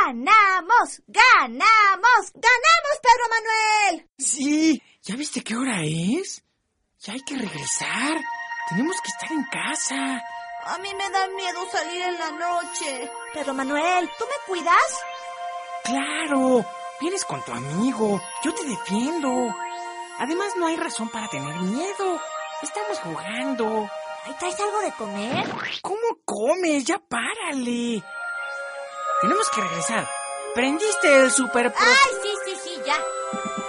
¡Ganamos! ¡Ganamos! ¡Ganamos, Pedro Manuel! Sí, ¿ya viste qué hora es? Ya hay que regresar. Tenemos que estar en casa. A mí me da miedo salir en la noche. Pedro Manuel, ¿tú me cuidas? ¡Claro! Vienes con tu amigo. Yo te defiendo. Además, no hay razón para tener miedo. Estamos jugando. ¿Ahí traes algo de comer? ¿Cómo comes? Ya párale. Tenemos que regresar. ¿Prendiste el super... ¡Ay, sí, ya!